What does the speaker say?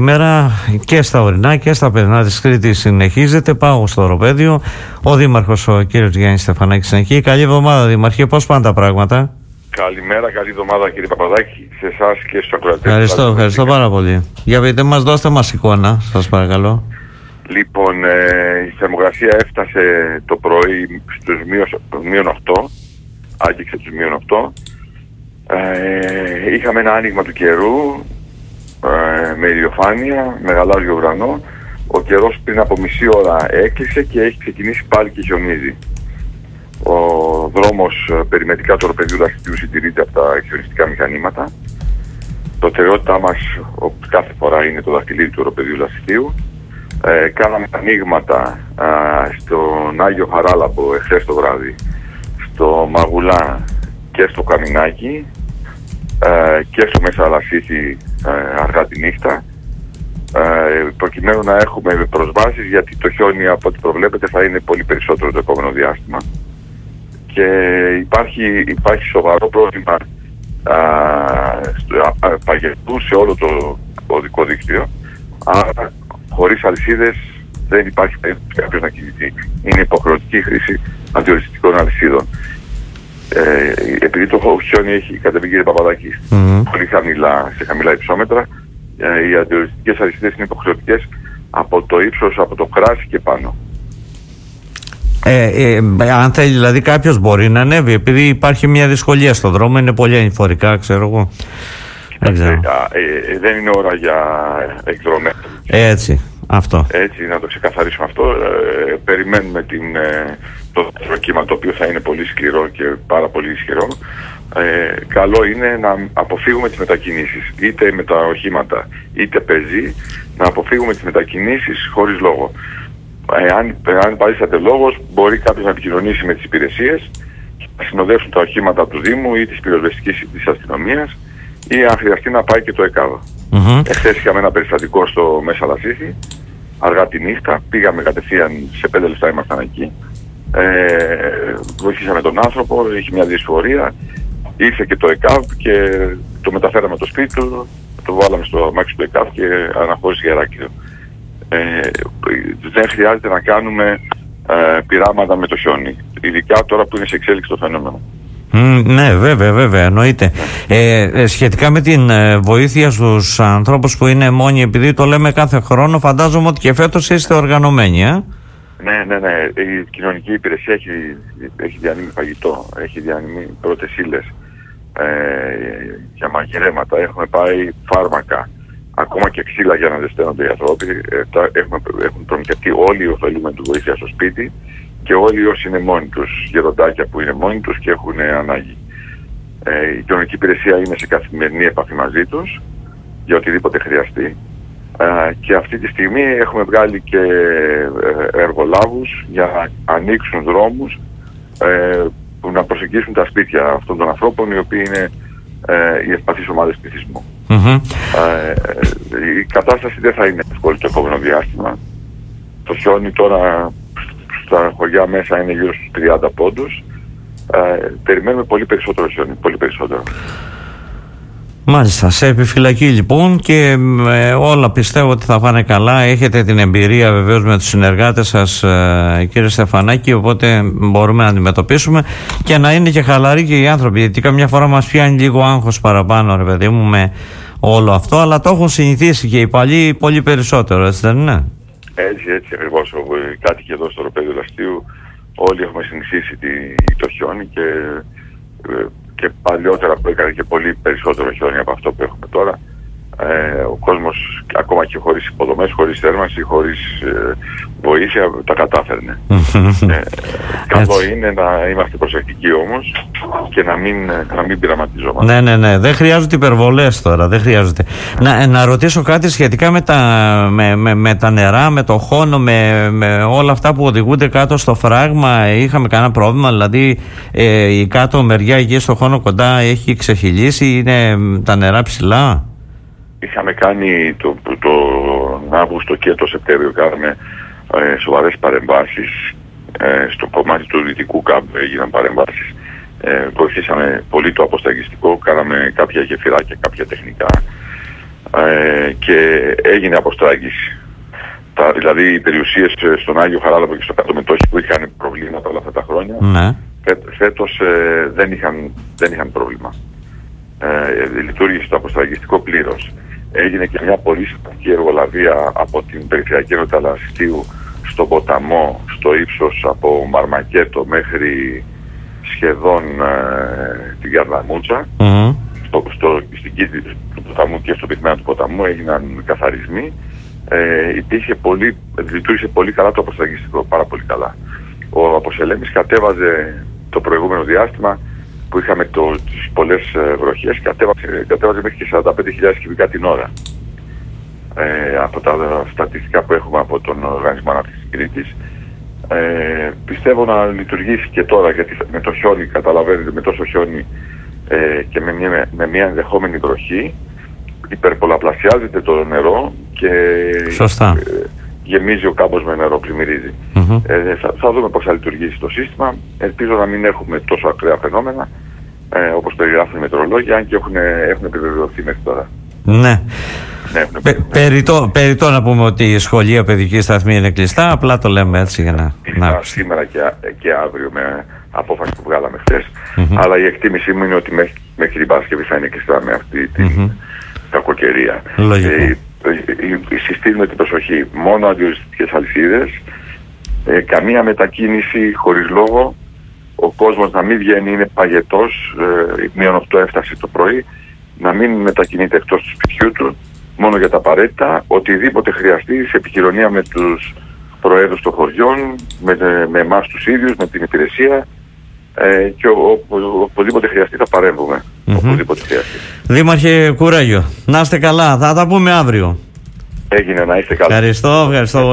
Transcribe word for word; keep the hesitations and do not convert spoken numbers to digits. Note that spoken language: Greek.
σήμερα και στα ορεινά και στα παιδινά της Κρήτης συνεχίζεται. Πάω στο οροπέδιο. Ο Δήμαρχος, ο κύριος Γιάννης Στεφανάκης, είναι εκεί. Καλή εβδομάδα, Δήμαρχε. Πώς πάνε τα πράγματα? Καλημέρα, καλή εβδομάδα, κύριε Παπαδάκη, σε εσάς και στους ακροατές. Ευχαριστώ, ευχαριστώ πάρα πολύ. Για πείτε μας, δώστε μας εικόνα, σας παρακαλώ. Λοιπόν, ε, η θερμοκρασία έφτασε το πρωί στους μείον οκτώ, άγγιξε τους μείον οκτώ. Ε, είχαμε ένα άνοιγμα του καιρού, ε, με ηλιοφάνεια, με γαλάζιο ουρανό. Ο καιρός πριν από μισή ώρα έκλεισε και έχει ξεκινήσει πάλι και χιονίζει. Ο δρόμος περιμετρικά του οροπεδίου Λαστιού συντηρείται από τα χιονιστικά μηχανήματα. Προτεραιότητά μας κάθε φορά είναι το δαχτυλίδι του οροπεδίου Λαστιού. Ε, κάναμε ανοίγματα α, στον Άγιο Χαράλαμπο εχθές το βράδυ, στο Μαγουλά και στο Καμινάκι ε, και στο Μέσα Λασίθι ε, αργά τη νύχτα, ε, προκειμένου να έχουμε προσβάσεις, γιατί το χιόνι από ό,τι προβλέπετε θα είναι πολύ περισσότερο το επόμενο διάστημα και υπάρχει, υπάρχει σοβαρό πρόβλημα παγετού σε όλο το οδικό δίκτυο, άρα χωρίς αλυσίδες δεν υπάρχει περίπτωση κάποιος να κινηθεί. Είναι υποχρεωτική χρήση αντιοριστικών αλυσίδων. Ε, επειδή το χιόνι έχει κατεβεί, κύριε Παπαδάκη, mm-hmm. πολύ χαμηλά, σε χαμηλά υψόμετρα, ε, οι αντιοριστικές αλυσίδες είναι υποχρεωτικές από το ύψος, από το κράσι και πάνω. Ε, ε, αν θέλει δηλαδή κάποιος μπορεί να ανέβει, επειδή υπάρχει μια δυσκολία στον δρόμο, είναι πολύ ανηφορικά, ξέρω εγώ. Δεν, ε, ε, δεν είναι ώρα για εκδρομές. Έτσι, αυτό. Έτσι, να το ξεκαθαρίσουμε αυτό. Ε, περιμένουμε την, ε, το δεύτερο κύμα, το οποίο θα είναι πολύ σκληρό και πάρα πολύ ισχυρό. Ε, καλό είναι να αποφύγουμε τις μετακινήσεις, είτε με τα οχήματα είτε πεζοί, να αποφύγουμε τις μετακινήσεις χωρίς λόγο. Εάν, εάν παρίσταται λόγος, μπορεί κάποιος να επικοινωνήσει με τις υπηρεσίες, να συνοδεύσουν τα οχήματα του Δήμου ή της πυροσβεστικής της αστυνομίας, ή αν χρειαστεί να πάει και το ΕΚΑΒ. Mm-hmm. Εχθές είχαμε ένα περιστατικό στο Μέσα Λασίθι, αργά τη νύχτα, πήγαμε κατευθείαν, σε πέντε λεπτά ήμασταν εκεί, ε, βοηθήσαμε τον άνθρωπο, είχε μια δυσφορία, ήρθε και το ΕΚΑΒ και το μεταφέραμε το σπίτι του, το βάλαμε στο αμάξι του ΕΚΑΒ και αναχώρησε Γεράκηδο. Ε, δεν χρειάζεται να κάνουμε ε, πειράματα με το χιόνι, ειδικά τώρα που είναι σε εξέλιξη το φαινόμενο. Mm, ναι, βέβαια, βέβαια, εννοείται. Ε, ε, σχετικά με την ε, βοήθεια στους ανθρώπους που είναι μόνοι, επειδή το λέμε κάθε χρόνο, φαντάζομαι ότι και φέτος είστε οργανωμένοι, ε? Ναι, ναι, ναι. Η κοινωνική υπηρεσία έχει, έχει διανύμει φαγητό, έχει διανύμει πρώτες ύλες ε, για μαγειρέματα. Έχουμε πάει φάρμακα, ακόμα και ξύλα για να ζεσταίνονται οι άνθρωποι. Ε, τα, έχουμε, έχουν προμηθευτεί όλοι οι ωφελούμενοι του βοήθεια στο σπίτι και όλοι όσοι είναι μόνοι τους, γεροντάκια που είναι μόνοι τους και έχουν ανάγκη. Ε, η κοινωνική υπηρεσία είναι σε καθημερινή επαφή μαζί τους για οτιδήποτε χρειαστεί. Ε, και αυτή τη στιγμή έχουμε βγάλει και ε, εργολάβους για να ανοίξουν δρόμους ε, που να προσεγγίσουν τα σπίτια αυτών των ανθρώπων, οι οποίοι είναι ε, οι ευπαθείς ομάδες πληθυσμού. Mm-hmm. Ε, η κατάσταση δεν θα είναι εύκολη το επόμενο διάστημα. Το χιόνι τώρα στα χωριά μέσα είναι γύρω στους τριάντα πόντους. Ε, περιμένουμε πολύ περισσότερο χιόνι, πολύ περισσότερο. Μάλιστα, σε επιφυλακή λοιπόν και ε, όλα πιστεύω ότι θα πάνε καλά. Έχετε την εμπειρία βεβαίως με τους συνεργάτες σας, ε, κύριε Στεφανάκη, οπότε μπορούμε να αντιμετωπίσουμε και να είναι και χαλαροί και οι άνθρωποι, γιατί καμιά φορά μας πιάνει λίγο άγχος παραπάνω, ρε παιδί μου, με όλο αυτό, αλλά το έχουν συνηθίσει και οι παλιοί πολύ περισσότερο, έτσι δεν είναι? Έτσι, έτσι ακριβώς. Οι κάτοικοι εδώ στο οροπέδιο Λαστίου όλοι έχουμε συνηθίσει το χιόνι και, και παλιότερα που έκανε και πολύ περισσότερο χιόνι από αυτό που έχουμε τώρα. Ε, ο κόσμος ακόμα και χωρίς υποδομές, χωρίς θέρμανση, χωρίς ε, βοήθεια τα κατάφερνε. ε, καλό είναι να είμαστε προσεκτικοί όμως και να μην, να μην πειραματιζόμαστε. Ναι, ναι, ναι. Δεν χρειάζονται υπερβολές τώρα. Δεν χρειάζονται. Να, να ρωτήσω κάτι σχετικά με τα, με, με, με τα νερά, με το χώνο, με, με όλα αυτά που οδηγούνται κάτω στο φράγμα. Είχαμε κανένα πρόβλημα? Δηλαδή ε, η κάτω μεριά εκεί στο χώνο κοντά έχει ξεχυλήσει? Είναι τα νερά ψηλά? Είχαμε κάνει το, το, τον Αύγουστο και το Σεπτέμβριο, κάναμε ε, σοβαρές παρεμβάσεις. Ε, στο κομμάτι του δυτικού κάμπου έγιναν παρεμβάσεις. Ε, βοηθήσαμε πολύ το αποσταγιστικό, κάναμε κάποια γεφυράκια, κάποια τεχνικά. ε, και έγινε αποστράγγιση. Τα, δηλαδή οι περιουσίες στον Άγιο Χαράλαμπο και στο Κάτω Μετόχι που είχαν προβλήματα όλα αυτά τα χρόνια, ναι. φέ, φέτος ε, δεν, είχαν, δεν είχαν πρόβλημα. Ε, λειτουργήσε το αποστραγγιστικό πλήρως. Έγινε και μια πολύ σημαντική εργολαβία από την Περιφερειακή Ενότητα Λασιτίου στον ποταμό, στο ύψος από Μαρμακέτο μέχρι σχεδόν ε, την Καρδαμούτσα. Mm-hmm. Στο, στο, στην κήτη του ποταμού και στο πυκνά του ποταμού έγιναν καθαρισμοί. Ε, υπήρχε πολύ, λειτουργήσε πολύ καλά το αποστραγγιστικό, πάρα πολύ καλά. Ο Αποσελέμης κατέβαζε το προηγούμενο διάστημα που είχαμε το, τις πολλές ε, βροχές, κατέβαζε, κατέβαζε μέχρι και σαράντα πέντε χιλιάδες κυβικά την ώρα. Ε, από τα στατιστικά που έχουμε από τον Οργανισμό Ανάπτυξης Κρήτης. Ε, πιστεύω να λειτουργήσει και τώρα, γιατί με το χιόνι, καταλαβαίνετε, με τόσο χιόνι ε, και με μια, με μια ενδεχόμενη βροχή υπερπολαπλασιάζεται το νερό και σωστά. Ε, γεμίζει ο κάμπος με νερό, πλημμυρίζει. Mm-hmm. Ε, θα, θα δούμε πώς θα λειτουργήσει το σύστημα. Ελπίζω να μην έχουμε τόσο ακραία φαινόμενα ε, όπως περιγράφουν οι μετεωρολόγοι, αν και έχουν, έχουν επιβεβαιωθεί μέχρι τώρα. Ναι. Ναι, Πε, περιττό, περιττό να πούμε ότι η σχολεία, παιδική σταθμή είναι κλειστά, απλά το λέμε έτσι για να... να... Σήμερα και, και αύριο με απόφαση που βγάλαμε χθες, mm-hmm. αλλά η εκτίμησή μου είναι ότι μέχρι, μέχρι την Παρασκευή θα είναι κλειστά με αυτή την mm-hmm. κακοκαιρία. Ε, συστήνουμε την προσοχή, μόνο αντιοριστικές αλυσίδες, ε, καμία μετακίνηση χωρίς λόγο, ο κόσμος να μην βγαίνει, είναι παγετός, ε, μείον οκτώ έφτασε το πρωί, να μην μετακινείται εκτός του σπιτιού του, μόνο για τα απαραίτητα, οτιδήποτε χρειαστεί σε επικοινωνία με τους προέδρους των χωριών, με, με εμάς τους ίδιους, με την υπηρεσία, ε, και ο, ο, οπουδήποτε χρειαστεί θα παρέμβουμε. Mm-hmm. Οπουδήποτε χρειαστεί. Δήμαρχε, κουράγιο. Να είστε καλά, θα τα πούμε αύριο. Έγινε, να είστε καλά. Ευχαριστώ, ευχαριστώ.